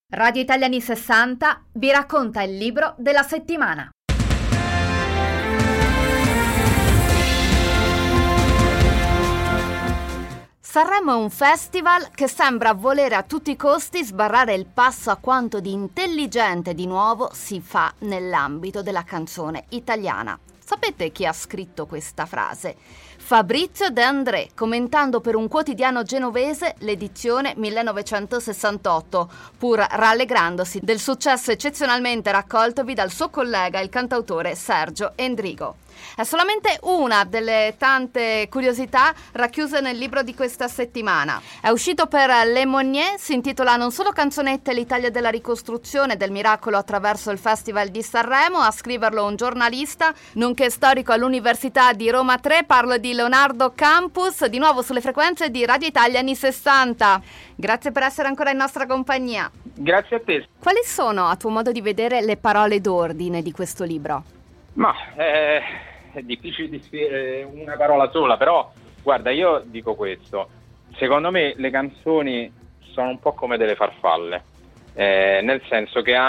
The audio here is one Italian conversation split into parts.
Radio Italia anni 60 vi racconta il libro della settimana. Sanremo è un festival che sembra volere a tutti i costi sbarrare il passo a quanto di intelligente di nuovo si fa nell'ambito della canzone italiana. Sapete chi ha scritto questa frase? Fabrizio De André, commentando per un quotidiano genovese l'edizione 1968, pur rallegrandosi del successo eccezionalmente raccoltovi dal suo collega, il cantautore Sergio Endrigo. È solamente una delle tante curiosità racchiuse nel libro di questa settimana. È uscito per Le Monnier, si intitola Non solo canzonette, l'Italia della ricostruzione del miracolo attraverso il Festival di Sanremo. A scriverlo un giornalista, nonché storico all'Università di Roma 3, parlo di Leonardo Campus, di nuovo sulle frequenze di Radio Italia anni 60. Grazie per essere ancora in nostra compagnia. Grazie a te. Quali sono, a tuo modo di vedere, le parole d'ordine di questo libro? Ma è difficile di spiegare una parola sola, però guarda, io dico questo: secondo me le canzoni sono un po' come delle farfalle, nel senso che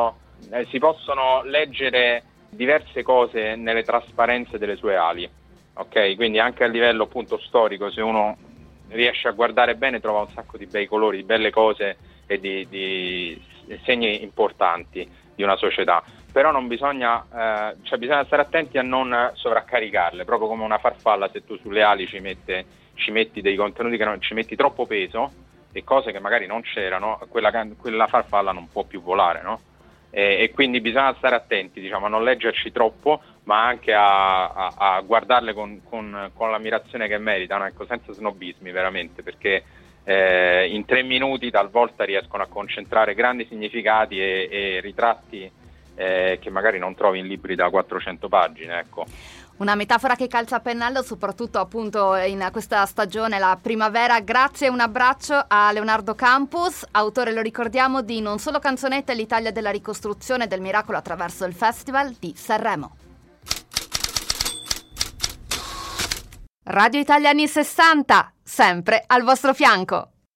si possono leggere diverse cose nelle trasparenze delle sue ali, ok? Quindi anche a livello appunto storico, se uno riesce a guardare bene trova un sacco di bei colori, di belle cose e di segni importanti di una società. Però non bisogna stare attenti a non sovraccaricarle, proprio come una farfalla. Se tu sulle ali ci metti dei contenuti che non ci metti troppo peso e cose che magari non c'erano, quella farfalla non può più volare, no? E quindi bisogna stare attenti, diciamo, a non leggerci troppo, ma anche a guardarle con l'ammirazione che meritano, ecco, senza snobismi veramente, perché in 3 minuti talvolta riescono a concentrare grandi significati e ritratti che magari non trovi in libri da 400 pagine, ecco. Una metafora che calza a pennello, soprattutto appunto in questa stagione, la primavera. Grazie e un abbraccio a Leonardo Campus, autore, lo ricordiamo, di Non solo canzonette, l'Italia della ricostruzione del miracolo attraverso il Festival di Sanremo. Radio Italia anni 60, sempre al vostro fianco.